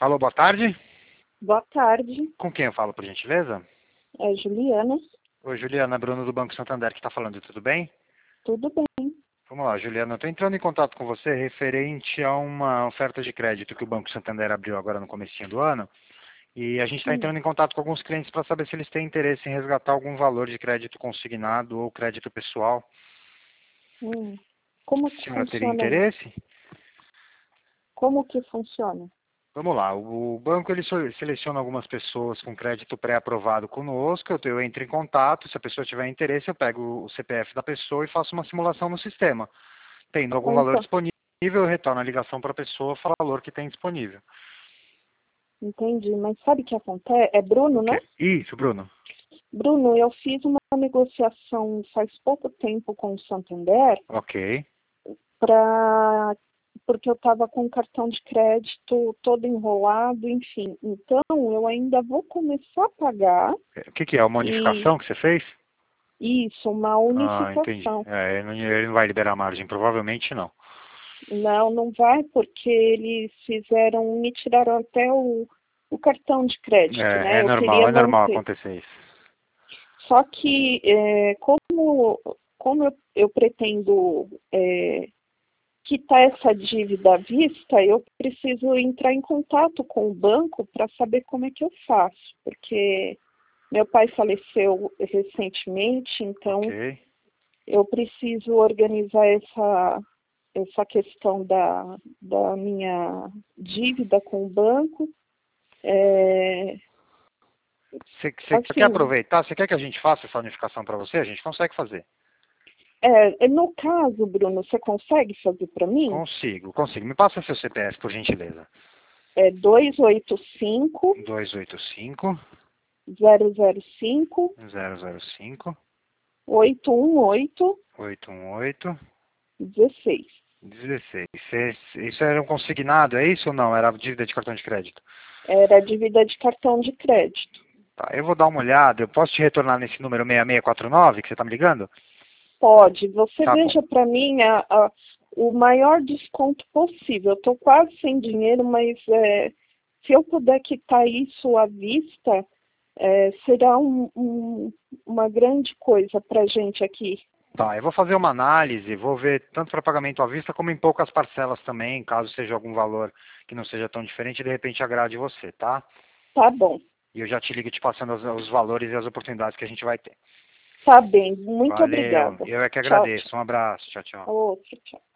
Alô, boa tarde. Boa tarde, Com quem eu falo, por gentileza? é Juliana. Oi, Juliana, Bruno do Banco Santander que está falando, tudo bem? Tudo bem? Vamos lá, Juliana, eu estou entrando em contato com você referente a uma oferta de crédito que o Banco Santander abriu agora no comecinho do ano. E a gente está Hum, entrando em contato com alguns clientes para saber se eles têm interesse em resgatar algum valor de crédito consignado ou crédito pessoal. hum. Como A que senhora teria funciona isso? interesse? Como que funciona? Vamos lá, o banco ele seleciona algumas pessoas com crédito pré-aprovado conosco, eu entro em contato, se a pessoa tiver interesse eu pego o CPF da pessoa e faço uma simulação no sistema. Tendo algum valor Então, disponível, eu retorno a ligação para a pessoa, falo o valor que tem disponível. entendi, mas sabe o que acontece? É O Bruno, né? quê? Isso, Bruno. Bruno, eu fiz uma negociação faz pouco tempo com o Santander Ok. para porque eu estava com o cartão de crédito todo enrolado, enfim. Então, eu ainda vou começar a pagar O que que é? Uma e modificação que você fez? isso, uma Ah, entendi. unificação. Ele não vai liberar margem, provavelmente não. Não, não vai, porque eles fizeram, me tiraram até o cartão de crédito, É, né? Eu queria é normal manter. acontecer isso. Só que, como eu pretendo quitar essa dívida à vista, eu preciso entrar em contato com o banco para saber como é que eu faço, porque meu pai faleceu recentemente, então Ok. eu preciso organizar essa questão da minha dívida com o banco. É, Você quer assim, aproveitar? Você quer que a gente faça essa unificação para você? A gente consegue fazer. no caso, Bruno, você consegue fazer para mim? Consigo. Me passa seu CPF, por gentileza. É 285 285 005 005 818 818 16. 16. Isso era um consignado, é isso ou não? Era dívida de cartão de crédito? Era a dívida de cartão de crédito. Tá, eu vou dar uma olhada. Eu posso te retornar nesse número 6649 que você está me ligando? Pode. Você Tá bom. veja para mim o maior desconto possível. Eu estou quase sem dinheiro, mas se eu puder quitar isso à vista, será uma grande coisa para a gente aqui. Tá, eu vou fazer uma análise, vou ver tanto para pagamento à vista como em poucas parcelas também, caso seja algum valor que não seja tão diferente e de repente agrade você, tá? Tá bom. E eu já te ligo te passando os valores e as oportunidades que a gente vai ter. Tá bem. Muito Valeu, obrigada. eu é que Tchau, tchau. agradeço. Um abraço, tchau, tchau. Outro, tchau.